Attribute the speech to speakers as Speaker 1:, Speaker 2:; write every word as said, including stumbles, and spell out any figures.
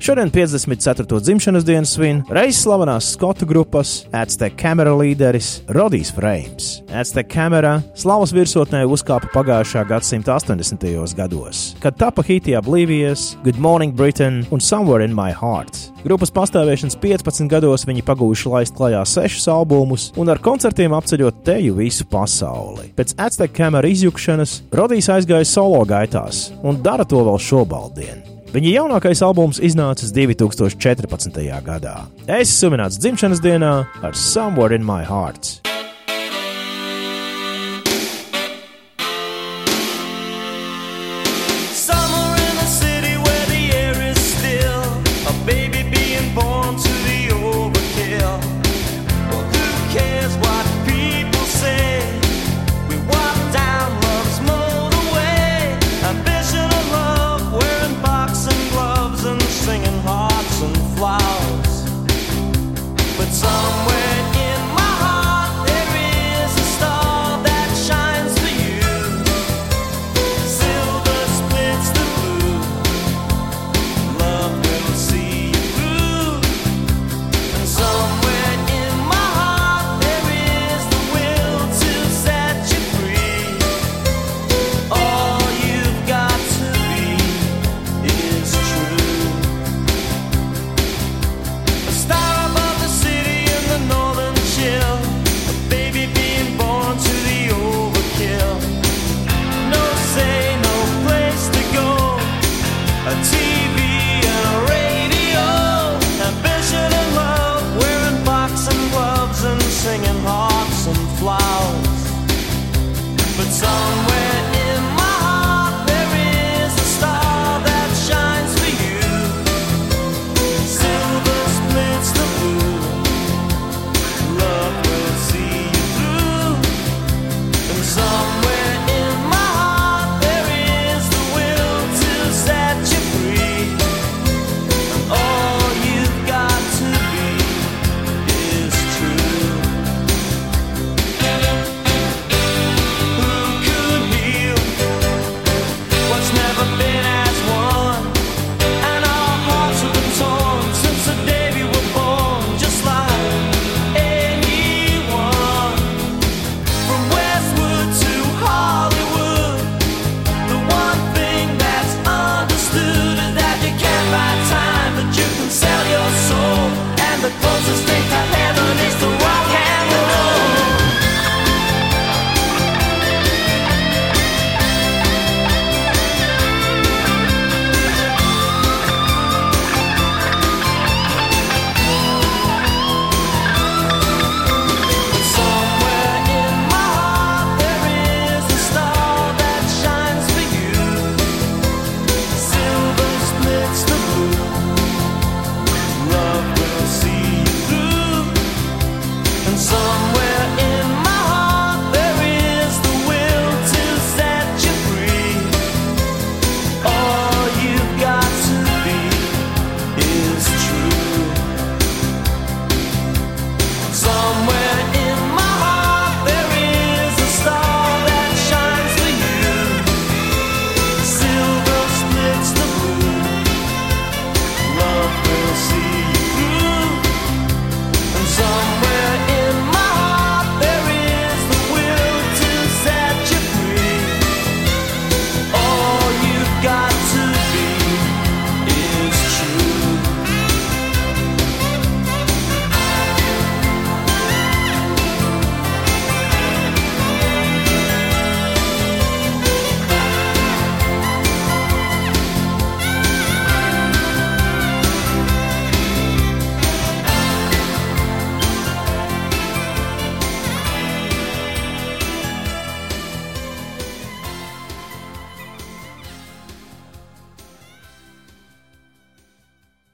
Speaker 1: Šodien piecdesmit ceturto dzimšanas dienu svin reiz slavenās skotu grupas Aztec Camera līderis Rodijs Frames. Aztec Camera slavas virsotnē uzkāpa pagājušā gadsimta astoņdesmitajos gados, kad tapa hiti Oblivious, Good Morning Britain un Somewhere in My Heart. Grupas pastāvēšanas piecpadsmit gados viņi pagūjuši laist klajā sešus albumus un ar koncertiem apceļot teju visu pasauli. Pēc Aztec Camera izjukšanas Rodijs aizgāja solo gaitās un dara to vēl šobaldien. Viņa jaunākais albums iznācis divi tūkstoši četrpadsmitajā gadā. Es esmu svinēts dzimšanas dienā ar Somewhere in My Heart.